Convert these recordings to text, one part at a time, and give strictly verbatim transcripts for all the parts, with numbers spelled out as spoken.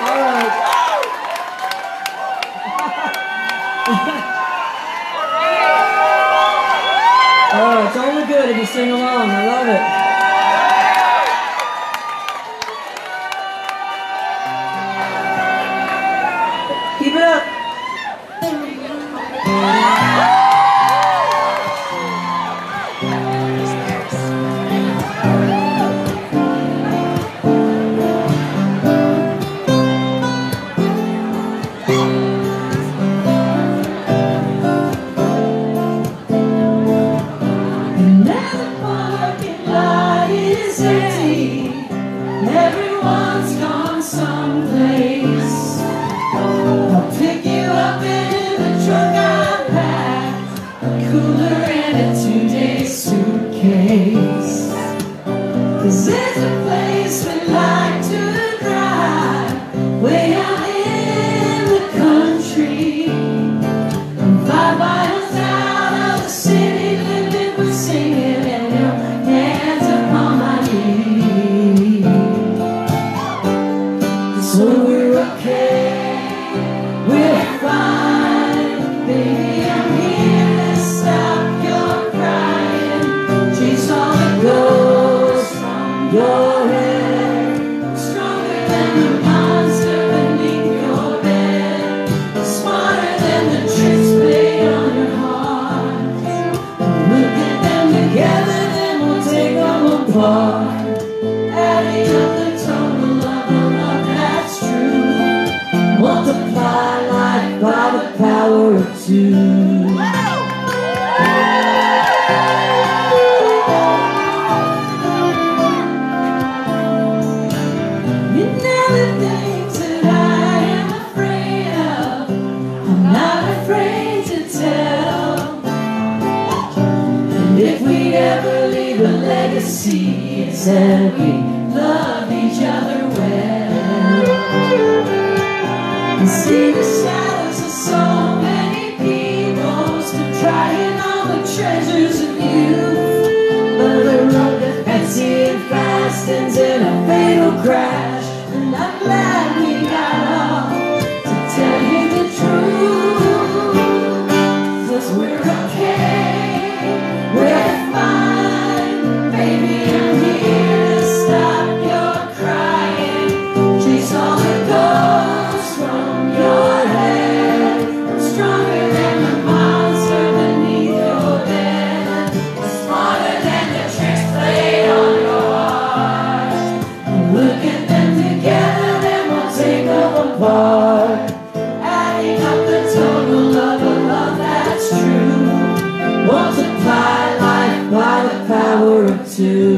All right. Oh, it's only good if you sing along. I love it. Keep it up. Everyone's gone someplace. I'll pick you up in the truck I packed, a cooler and a two-day suitcase. 'Cause there's a place we like to drive, way out in the country, five miles out of the city, living with singing and your hands upon my knees. So we're okay, we're fine, baby, I'm here to stop your crying, chase all the ghosts from your head, stronger than the monster beneath your bed, smarter than the tricks played on your heart. Look at them together, then we'll take them apart, adding up the total of the love that's true. Multiply life by the power of two. You know the things that I am afraid of, I'm not afraid to tell. And if we ever leave a legacy, it's that we love each other well. And see the shadows of so many people still trying all the treasures of youth, but the road that's fancy and fast ends in a fatal crash. And I'm glad we got off to tell you the truth, 'cause we're okay, we're fine, baby, I'm here to stop your crying, chase all the ghosts from your head, stronger than the monster beneath your bed, smarter than the tricks played on your heart. Look at them together, then we'll take them apart, adding up the total of a love that's true. Multiply life by the power of two.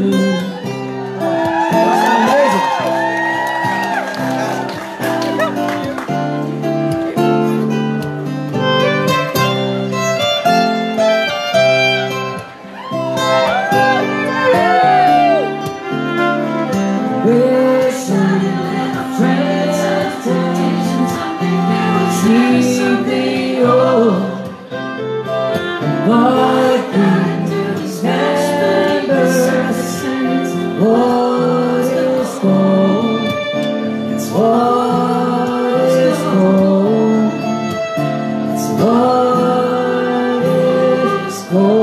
We're shining little friends of temptation, something new is never something old. What we do is match beneath the surface, and it's what is gold. It's what is gold. It's what is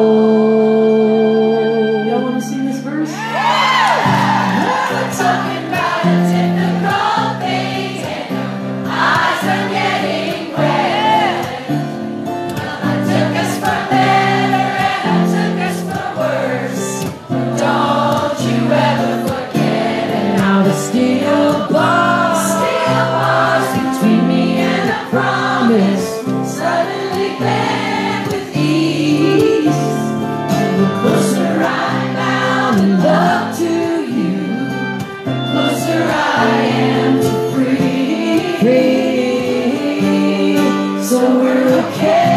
gold. Y'all want to sing this verse? We're talking about a typical thing, and your eyes are getting red. Well, I took us for better and I took us for worse. Don't you ever forget it. Now the steel bars, steel bars between me and a promise suddenly bend with ease. The closer I am in love to you, the closer I am to free. Free. So we're okay.